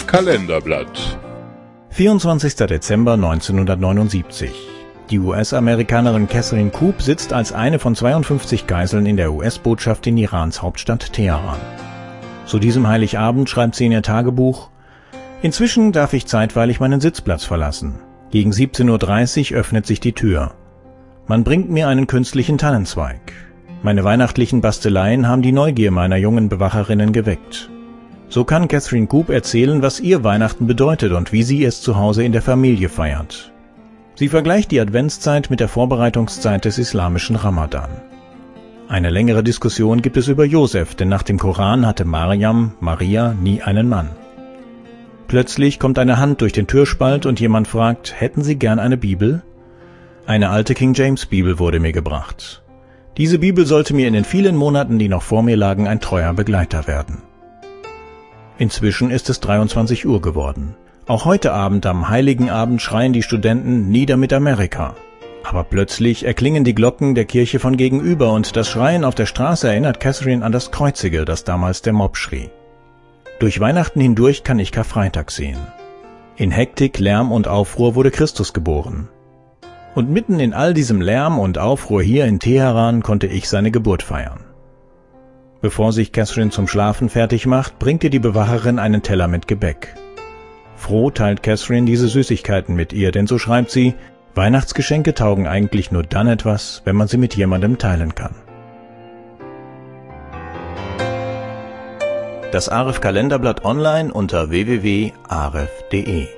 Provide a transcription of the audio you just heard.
Kalenderblatt. 24. Dezember 1979. Die US-Amerikanerin Catherine Coop sitzt als eine von 52 Geiseln in der US-Botschaft in Irans Hauptstadt Teheran. Zu diesem Heiligabend schreibt sie in ihr Tagebuch: Inzwischen darf ich zeitweilig meinen Sitzplatz verlassen. Gegen 17:30 Uhr öffnet sich die Tür. Man bringt mir einen künstlichen Tannenzweig. Meine weihnachtlichen Basteleien haben die Neugier meiner jungen Bewacherinnen geweckt. So kann Catherine Coop erzählen, was ihr Weihnachten bedeutet und wie sie es zu Hause in der Familie feiert. Sie vergleicht die Adventszeit mit der Vorbereitungszeit des islamischen Ramadan. Eine längere Diskussion gibt es über Josef, denn nach dem Koran hatte Maria, nie einen Mann. Plötzlich kommt eine Hand durch den Türspalt und jemand fragt: Hätten Sie gern eine Bibel? Eine alte King James Bibel wurde mir gebracht. Diese Bibel sollte mir in den vielen Monaten, die noch vor mir lagen, ein treuer Begleiter werden. Inzwischen ist es 23 Uhr geworden. Auch heute Abend am Heiligen Abend schreien die Studenten: Nieder mit Amerika! Aber plötzlich erklingen die Glocken der Kirche von gegenüber und das Schreien auf der Straße erinnert Catherine an das Kreuzige, das damals der Mob schrie. Durch Weihnachten hindurch kann ich Karfreitag sehen. In Hektik, Lärm und Aufruhr wurde Christus geboren. Und mitten in all diesem Lärm und Aufruhr hier in Teheran konnte ich seine Geburt feiern. Bevor sich Catherine zum Schlafen fertig macht, bringt ihr die Bewacherin einen Teller mit Gebäck. Froh teilt Catherine diese Süßigkeiten mit ihr, denn so schreibt sie: Weihnachtsgeschenke taugen eigentlich nur dann etwas, wenn man sie mit jemandem teilen kann. Das Aref Kalenderblatt online unter www.aref.de